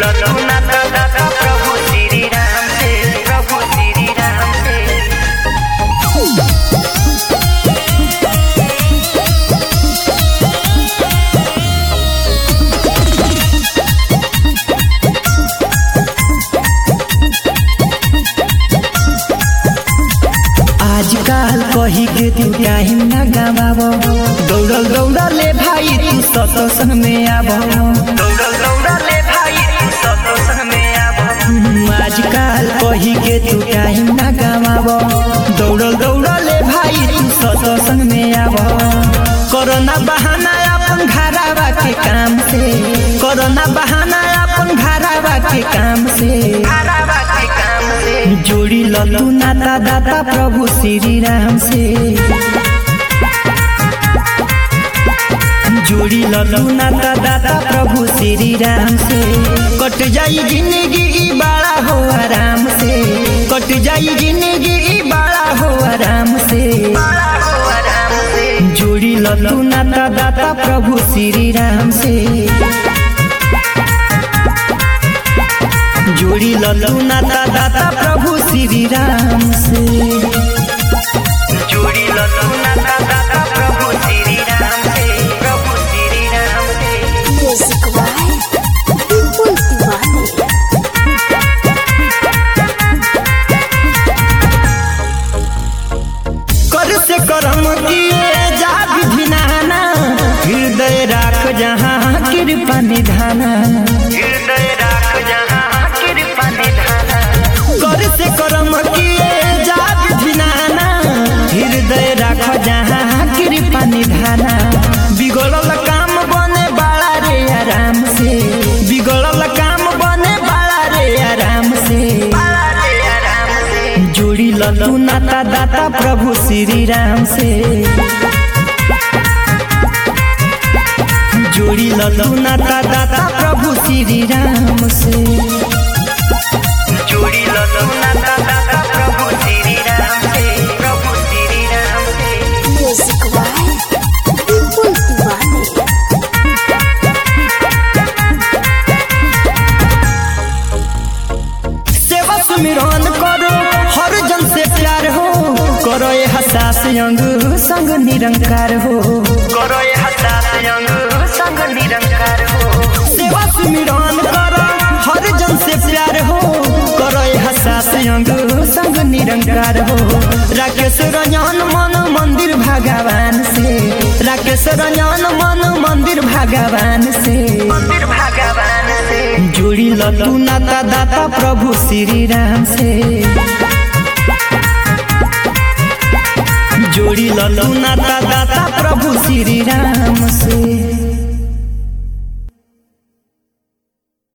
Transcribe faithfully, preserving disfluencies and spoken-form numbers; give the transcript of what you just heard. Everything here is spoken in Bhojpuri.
लड्डू नाता दाता प्रभु श्री राम से, प्रभु श्री राम से। आजकल कही के तू टाइम ना गवाबो, दौड़ल दौड़ले भाई तू सतोसन में आबो, दौड़ल दौड़ले भाई तू सतोसन में आबो। आजकल कही के तू टाइम ना गवाबो, दौड़ल दौड़ले भाई तू सतोसन में आबो। कोरोना बहाना अपन घरावा के काम से, कोरोना बहाना अपन घरावा के काम से, घरावा के काम से। जोड़ी लड्डू नाता दाता प्रभु श्री राम से, जोड़ी लड्डू नाता दाता प्रभु श्री राम से। कट जाई जिंदगी बड़ा हो आराम से, कट जाई जिंदगी बड़ा हो आराम से, बड़ा हो आराम से। जोड़ी लड्डू नाता दाता प्रभु श्री राम से, जोड़ी लड्डू नाता दाता प्रभु श्री राम से। जोड़ी लड्डू नाता दाता प्रभु श्री राम से, प्रभु श्री राम से। म्यूजिक बाय विपुल दीवाने। कर से करम किए जा विधि नाना, हृदय राख जहाँ कृपा निधाना, हृदय राख जहाँ कृपा निधाना। कर से करम किए जा विधि नाना, हृदय राख जहाँ कृपा निधाना। बिगड़ल काम बने बड़ा रे आराम से, बिगड़ल काम बने बड़ा रे आराम से, बड़ा रे आराम से। जोड़ी लड्डू नाता दाता प्रभु श्री राम से, जोड़ी लड्डू नाता दाता प्रभु श्री राम से। जोड़ी लड्डू नाता दाता प्रभु श्री राम से, प्रभु श्री राम से। म्यूजिक बाय विपुल दीवाने। सेवा सुमिरन करो हर जन से प्यार हो, करो ये हसास अंग संग निरंकार हो, करो ये हसास अंग संग निरंकार हो। सेवा सुमिरन करो हर जन से प्यार हो, करो ये हसास अंग संग निरंकार हो। राकेश रंजन मन मंदिर भगवान से, राकेश रंजन मन मंदिर भगवान से, मंदिर भगवान से। जोड़ी लड्डू नाता दाता प्रभु श्री राम से, जोड़ी लड्डू नाता दाता प्रभु श्री राम से।